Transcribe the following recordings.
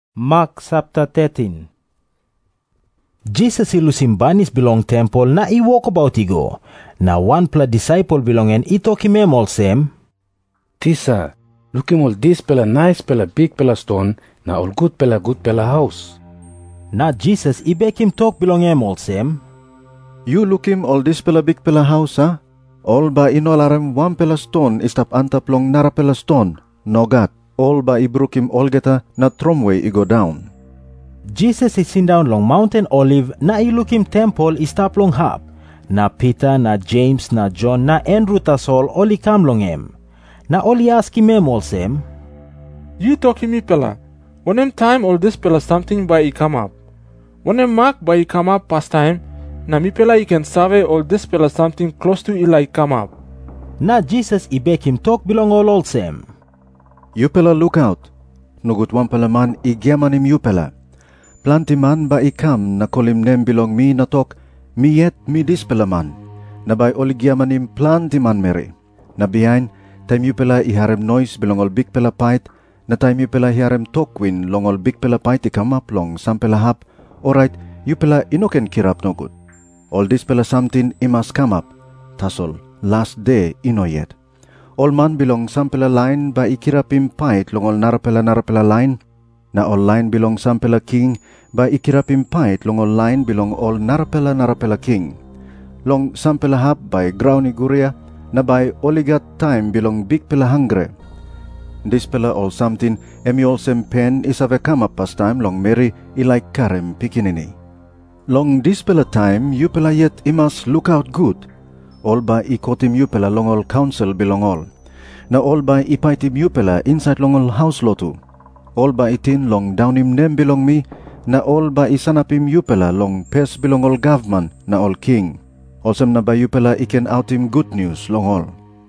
Mark chapter 13. Jesus ilusimbanis bilong temple na i-walk about igo. Na one pla disciple bilongen itokimem olsem, Tisa, looking all this pela nice pela big pela stone, na all good pela house. Na Jesus ibekim tok bilongem olsem, You lookim all this pela big pela house, ha? All ba inolarem one pela stone istap antap long nara pela stone, nogat. All ba ibrukim all geta na tromway i go down. Jesus isin down long Mountain Olive na ilukim temple istap long hap. Na Peter, na James, na John, na Andrew tasol oli kam longem. Na oli askimem olsem, You talking me pela. When time all this pela something by I come up. When mark by I come up past time, na mi pela I can save all this pela something close to ila I come up. Na Jesus ibekim tok bilong ol olsem, You pela look out. Nugut wan pela man igyamanim you pela. Planti man ba ikam na kolim nem bilong mi na tok, mi yet mi dis pela man. Na bay oligyamanim planti man meri. Na behind, time you pela iharem noise bilong ol big pela pait, na time you pela iharem tokwin long ol big pela pait ikam up long sam pela hap, alright, you pela inoken kirap no good. All this pela something imas come up. Tasol, last day ino yet. All man bilong sampela line ba ikirapim pait long all narapela line. Na all line bilong sampela king ba ikirapim pait long all line bilong all narapela king. Long sampela hap by grouni guria na by oligat time bilong big pela hungre. This pela all something emi all sem pen isave come up past time long Mary ilike karem pikinini. Long this pela time you pela yet imas look out good. All ba ikotim you pela long all council bilong all. Na all ba ipaitim you pela inside long all house lotu. All ba itin long downim nem bilong mi. Na all ba isanapim you pela long pes bilong all government na all king. Olsem na ba you pela iken outim good news long all.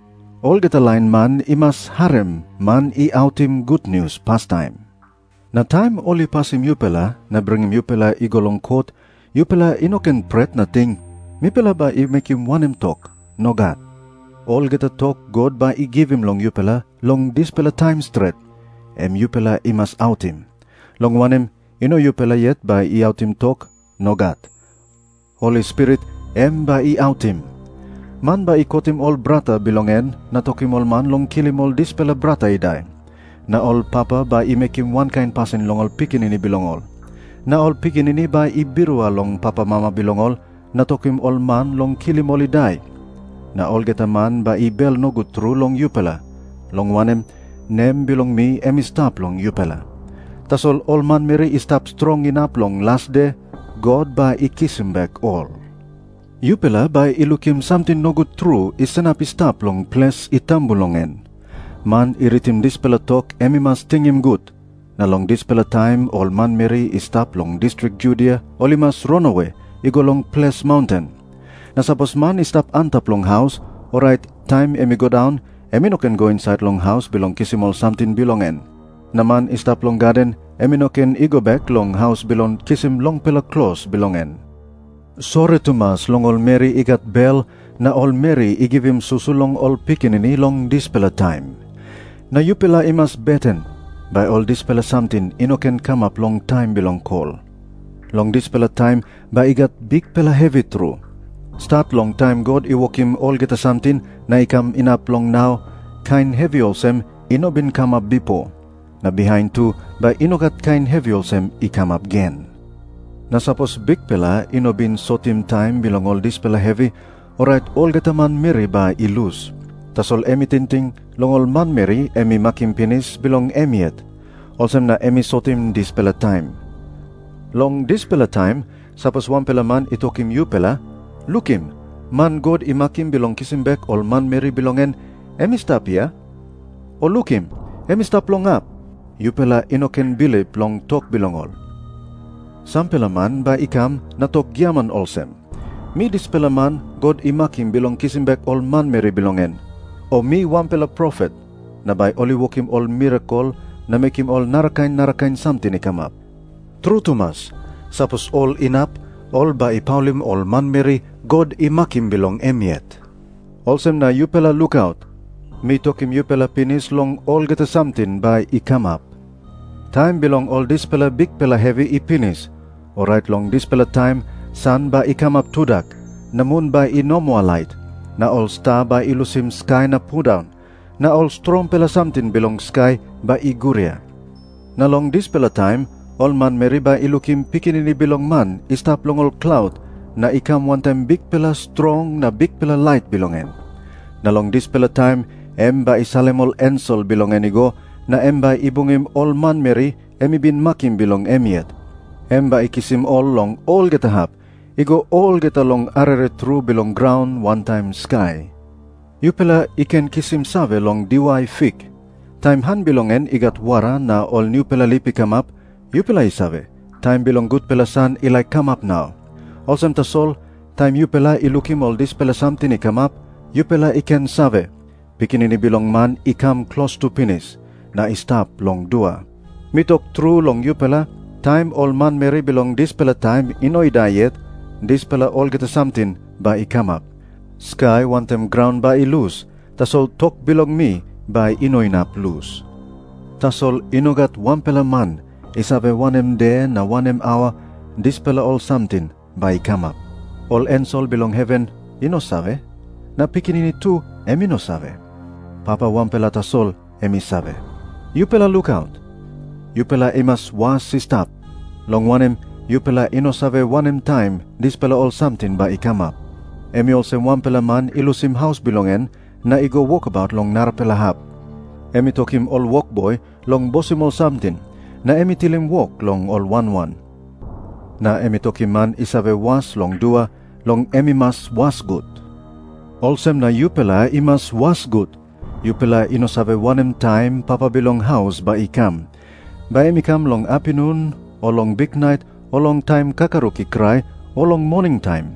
All geta line man imas harem man I outim good news pastime. Na time all ipasim you pela na bringim you pela igolong court. You pela inoken pret na ting. Mi pela ba I make him one him talk, no God. All get a talk God ba I give him long you pela, long this pela time straight. You pela I must out him. Long one him, you pela yet ba I out him talk, no God. Holy Spirit, ba I out him. Man ba I caught him all brata belongen, na talk him all man long kill him all this pela brata I die. Na all papa ba I make him one kind person long all pikinini belong all. Na all pikinini ba I birua long papa mama belong all. Na tokim all man long kilim all die. Na all geta man ba I bel no good true long yupela. Long wanem nem bilong mi stop long yupela. Tasol all man meri stop strong enough long last day. God ba I kiss him back all. Yupela ba ilukim something no good true isenap stop long place itambulongen. Man iritim this pela talk mas ting him good. Na long this pela time all man meri stop long district Judea all mas run away. Igo long place mountain. Na sapos man istap antap long house, alright, time emi go down, emi no can go inside long house bilong kisimol something bilongen. Na man istap long garden, emi no can igo back long house bilong kisim long pela close bilongen. Sorry to mas long all Mary igat bell, na all Mary I give him susu long all pikinini long this pela time. Na you pela imas beten, by all this pela something ino can come up long time bilong call. Long this pela time, ba igat big pela heavy through. Start long time God iwok him all get a something, na ikam inap long now, kind heavy olsem, ino bin come up bipo. Na behind too, ba ino gat kind heavy olsem, I come up again. Na sapos big pela, ino bin sotim time bilong all this pela heavy, alright all get a man meri ba I lose. Tasol emi tinting, long all man meri, emi makim pinis bilong emiet. Olsem na emi sotim this pela time. Long this pela time, sapos one pela man itokim you pela, look him, man God imakim bilong kisim back all man Mary bilongen, stop ya? O look him, stop long up, you pela inoken bilip long talk bilong all. Sam pela man ba ikam na talk gyaman olsem. Mi this pela man, God imakim bilong kisim back all man Mary bilongen. O mi one pela prophet, na by only walk him all miracle, na make him all narakain something ikam up. True to mas, sapos all inap, all ba ipaulim all man Mary, God imakim bilong emiet. Olsem na you pela look out. Mi tokim you pela pinis long all get a something by I come up. Time belong all this pela big pela heavy ipinis. Alright long this pela time, sun ba ikam up tudak, na moon ba inomwa light, na all star ba ilusim sky na pudown, na all strong pela something belong sky ba iguria. Na long this pela time, all man meri ba ilukim pikinini belong man, istap long all cloud, na ikam one time big pela strong na big pela light belongen. Na long this pela time, em ba isalem all ensol belongen igo, na em ba ibungim all man meri, emi bin makim belong emiet. Em ba ikisim all long all getahap, igo all geta long arere true belong ground one time sky. Yupela iken kisim save long diway fik. Time han belongen igat wara na all new pela lipi come up, yupela isave. Time belong good pela sun ilay come up now. Olsem tasol, time yupela ilukim all this pela something i come up, yupela iken save. Pikinini belong man ikam close to finish, na istap long dua. Mitok true long yupela, time all man meri belong this pela time inoy diet, this pela all get something ba ikam up. Sky want them ground ba ilus, tasol tok belong me ba inoy nap lose. Tasol inogat one pela man, isabe wanem day na wanem hour, this pela all something ba ikam up. All ensol belong heaven, ino save, na pikinini tu emino save. Papa one pela tasol emi save. Yupela look out. Yupela imas was stop. Long wanem, yupela ino save wanem time, this pela all something ba ikam up. Emi also one pela man ilusim house belongen, na igo walk about long narpela hap. Emi tokim all walk boy, long bosim all something, na emi tilim walk long all one. Na emi tokim man isave was long dua, long emi mas was good. Olsem na yupela imas was good. Yupela ino save wanem time papa belong house ba ikam. Ba emikam long afternoon, o long big night, o long time kakaruki cry, o long morning time.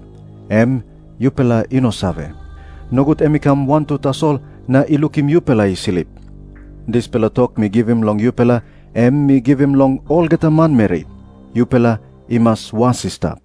Yupela ino save. Nogut emikam want to tasol na ilukim yupela isilip. This pela talk mi give him long yupela, mi give him long all geta man meri. Yupela imas was stop.